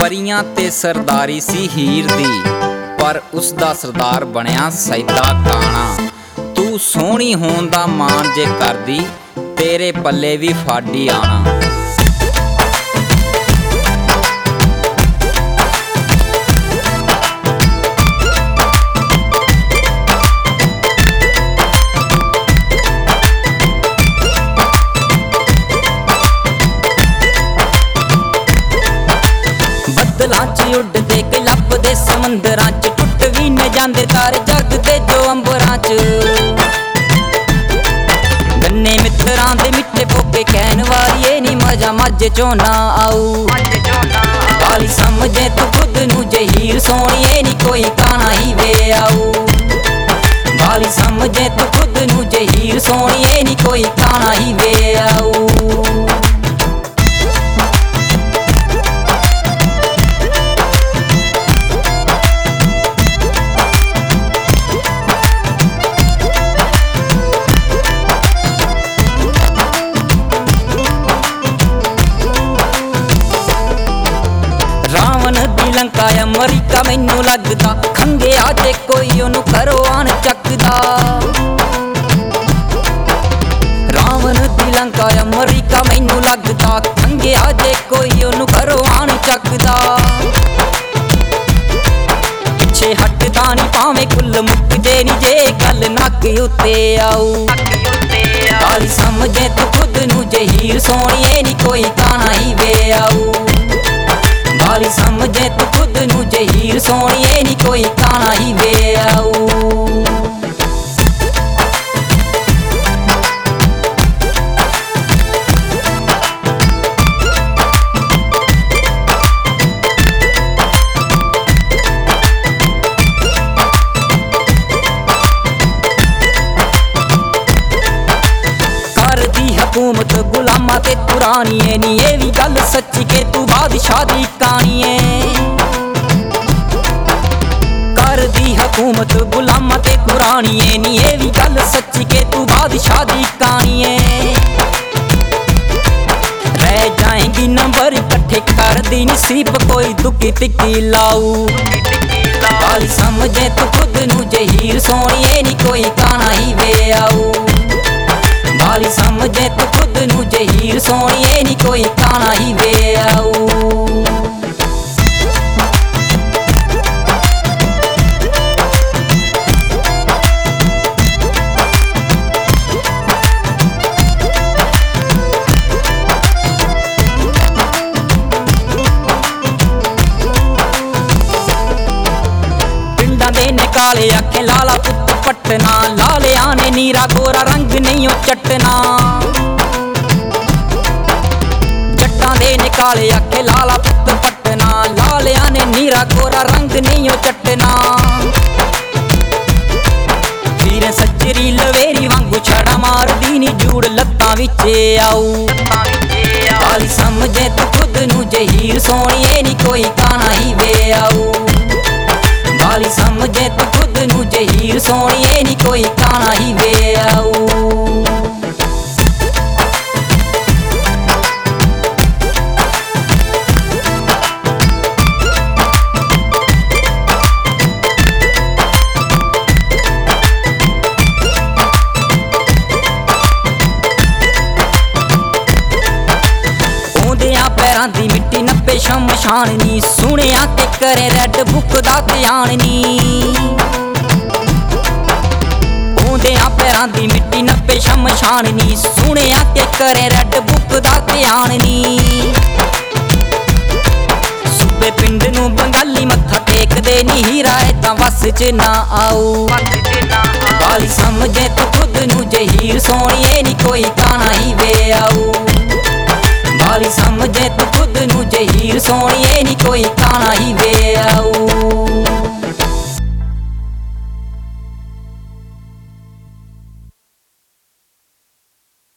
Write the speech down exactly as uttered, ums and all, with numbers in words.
परियां ते सरदारी सी हीर दी, पर उसदा सरदार बनिया सैदा काना। तू सोहनी होण दा मान जे करदी, तेरे पल्ले भी फाडी आना। बदलां च उड़दे के लभदे समंदरां च, टुट भी न जांदे तारे जगदे जो अंबरां च। गन्ने मित्तरां दे मिठे पोके कहन वालिए नी मजा मज चो ना आऊ। गाली समझे तू खुद नू जे हीर सोहणिए नी कोई काना ही वे आऊ। गाली समझे तू खुद नू जे हीर सोहणिए नी कोई काना ही वे आऊ। रावण दी लंका अमरीका मैनू लगदा, खंगे आजे कोई ओनू करो आन चकदा। रावण दी लंका अमरीका मैनू लगदा, खंगे आजे कोई ओनू करो आन चकदा। पिछे हटदा नी भावें कुल मुकदे नी जे गल नक उत्ते आऊ। गाली समझे तू खुद नू जे हीर सोहणिए नी कोई काना ही वे आऊ। गाली समझे तू खुद नू जे हीर सोहणिए नी कोई काना ही वे आऊ। हुकूमत गुलामा ते पुरानी नी, ये भी गल सच्ची के तू बादशाह दी कहानी है। कर दी हुकूमत गुलामा ते पुरानी नी, ये भी गल सच्ची के तू बादशाह दी कहानी है। रह जाएंगी नंबर इकट्ठे कर दी नसीब कोई दुखी तिक्की लाऊ। गाली समझे तू खुद नू जे हीर सोहणिए नी कोई काना ही वे आऊ। गाली समझे तू खुद नू जे हीर सोहणिए नी कोई काना ही वे आऊ। पिंडा दे निकाले आखे लाला पुत पटना, लाले आने नीरा गोरा रंग नहीं ओ चटना। जट्टां दे निकाले आखे लाला पुत पटना, लाले आने नीरा गोरा रंग नहीं ओ चटना। वीर सज्जरी लवेरी वांगू छड़ा मार दी नी जूड़ लत्तां विचे आऊ। गाली समझे तू खुद नू जे हीर सोहणिए नी कोई काना ही वे आऊ। गाली समझे तू खुद नू जे हीर सोहणिए नी कोई काना ही वे आऊ। पैरां दी मिट्टी नब्बे शमशान नी, सुनिया के करे रैड बुक दा ध्यान नी। ओंदियां पैरां दी मिट्टी नब्बे शमशान नी, सुनिया के करे रैड बुक दा ध्यान नी। सूबे पिंड नू बंगाली मत्था टेकदे नी, हीरा तां वस च ना आऊ। गाली समझे तू खुद नू जे हीर सोहणिए नी कोई काना ही वे आऊ। गाली समझे तू खुद नू जे हीर सोहणिए नी कोई काना ही वे आऊ।